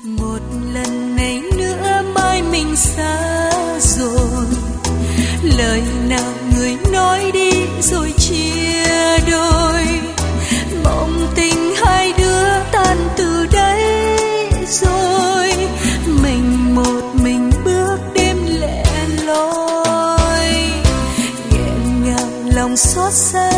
Một lần này nữa mai mình xa rồi, lời nào người nói đi rồi chia đôi. Mộng tình hai đứa tan từ đây rồi, mình một mình bước đêm lẻ loi, nghẹn ngào lòng xót xa